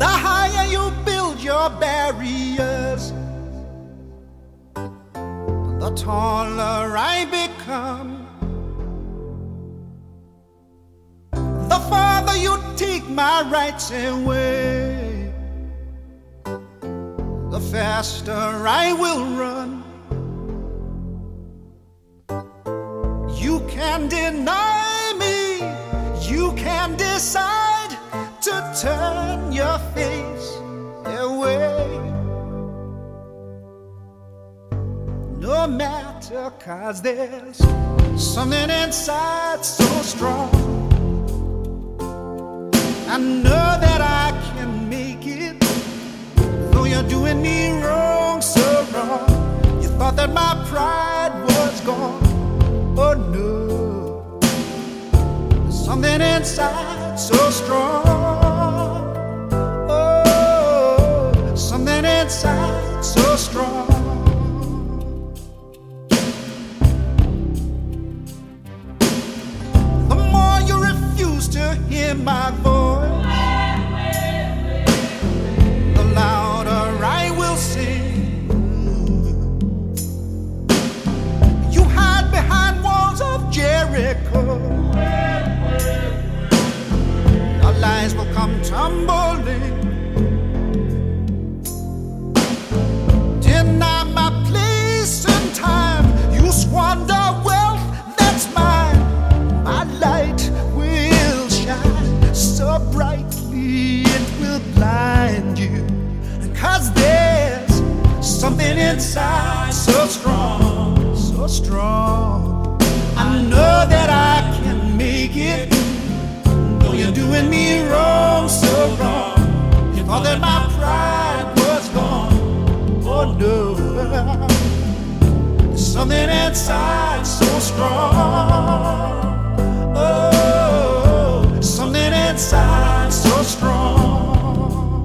The higher you build your barriers, the taller I become. The farther you take my rights away, the faster I will run. You can deny me, you can decide to turn your face away. No matter, 'cause there's something inside so strong. I know that I can make it, though you're doing me wrong, so wrong. You thought that my pride was gone. Oh no, there's something inside so strong. Oh, something inside so strong. The more you refuse to hear my voice, the louder I will sing. You hide behind walls of Jericho, your lies will come tumbling. Deny my place and time, you squander wealth that's mine. My light will shine so brightly it will blind you, 'cause there's something inside so strong, so strong. I know that I can make it, though you're doing me wrong, so wrong. You thought that my pride was gone. Oh no, there's something inside so strong. Oh, something inside so strong.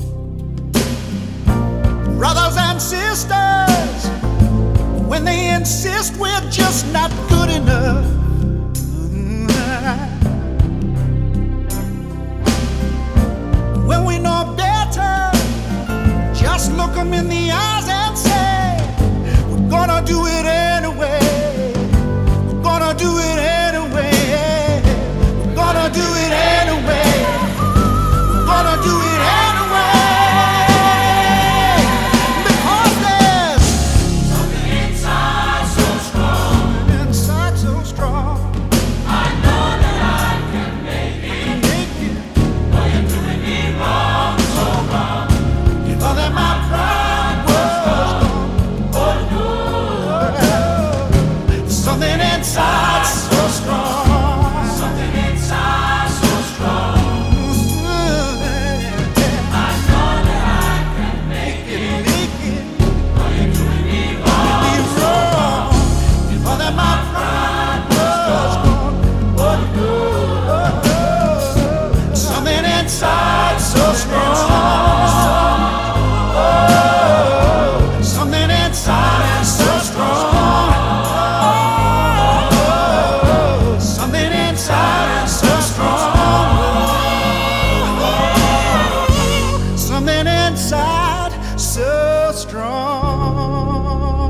Brothers and sisters, when they insist we're just not good enough, when we know better, just look them in the eyes and say, we're gonna do it anyway. We're gonna do it anyway. We're gonna do it anyway. We're gonna do it anyway. Because there's something inside so strong. Inside so strong. I know that I can make it. Though you're doing me wrong, so wrong. You thought that my pride was gone. Oh no, Something inside so strong. something inside so strong. I know that I can make it. Though you're doing me wrong, You thought that my pride was gone. oh no, Something inside so strong. Something inside so strong. Something inside so strong. Something inside so strong.